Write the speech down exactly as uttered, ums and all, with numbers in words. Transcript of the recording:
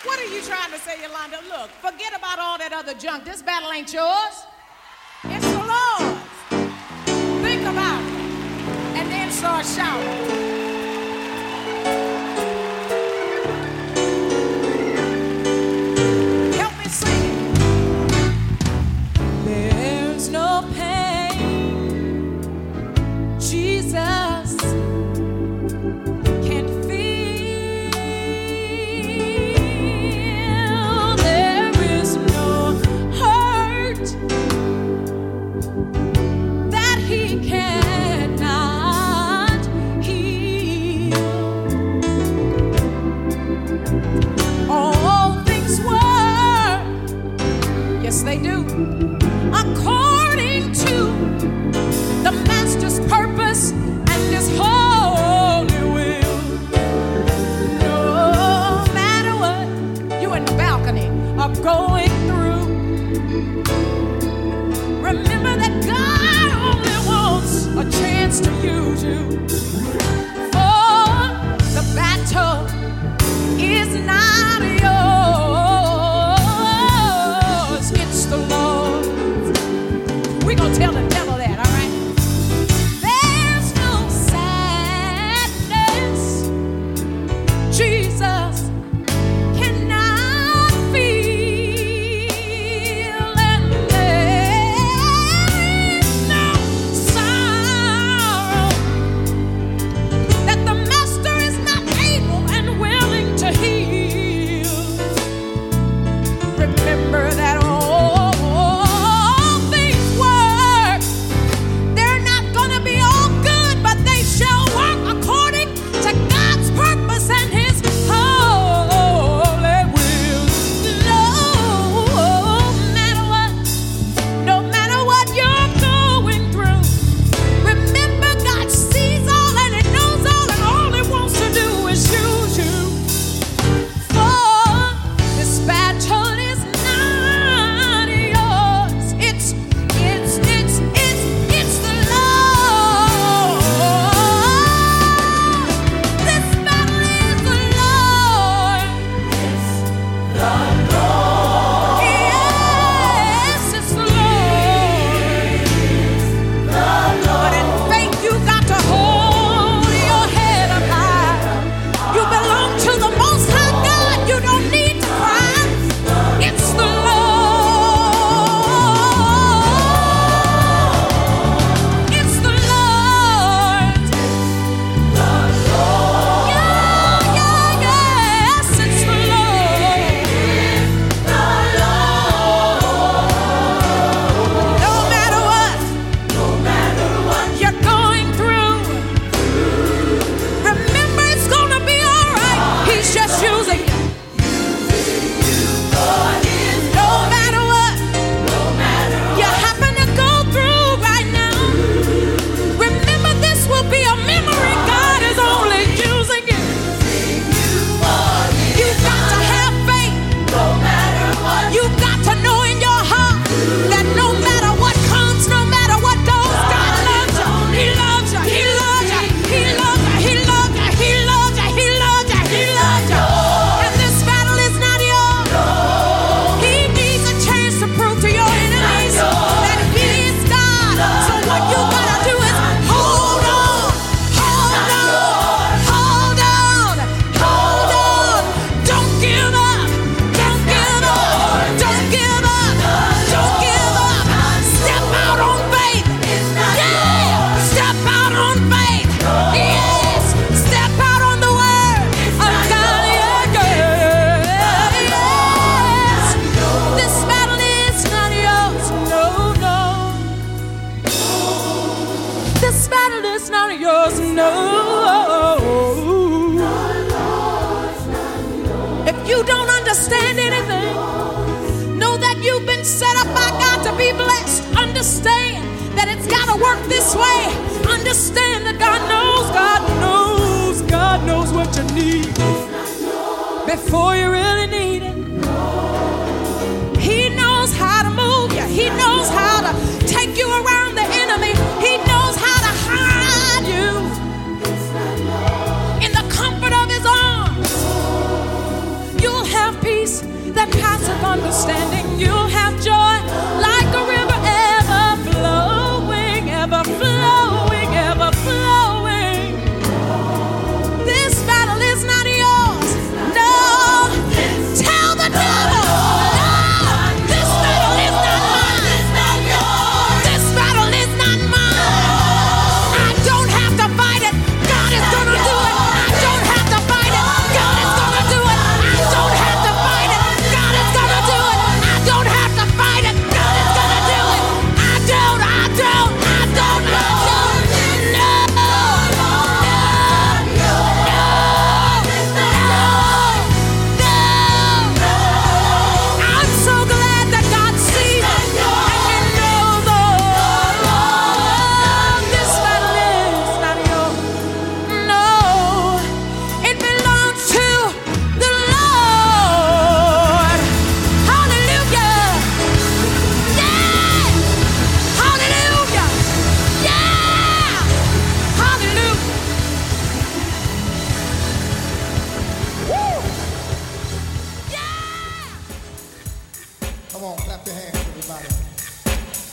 What are you trying to say, Yolanda? Look, forget about all that other junk. This battle ain't yours. It's the Lord's. Think about it. And then start shouting. No pain Jesus can't feel. There is no hurt that he cannot heal. All things work, yes they do, according to the Master's purpose and his holy will. No matter what you in the balcony are going through, remember that God only wants a chance to use you. For the battle is not yours, it's the Lord. We gonna tell the devil that, all right? There's no sadness Jesus cannot feel, and there's no sorrow that the Master is not able and willing to heal. Remember that all this way. Understand that God knows, God knows, God knows what you need before you really need it. He knows how to move you. He knows how to take you around the enemy. He knows how to hide you in the comfort of his arms. You'll have peace. that passeth understanding. You'll have joy like a river ever flowing, ever flowing, ever flowing. This battle is not yours. No. Tell the devil, no. This battle is not mine. This battle is not mine. I don't have to fight it. God is gonna do it. I don't have to fight it. God is gonna do it. I don't have to fight it. God is gonna do it. I don't have to fight it. God is gonna do it. I don't, I don't, I don't, I don't. No, no, no, no, no. I'm so glad that God sees it. And you know the this battle is not yours. No, it belongs to the Lord. Hallelujah. Yeah. Hallelujah. Yeah. Hallelujah. Woo. Yeah. Come on, clap your hands.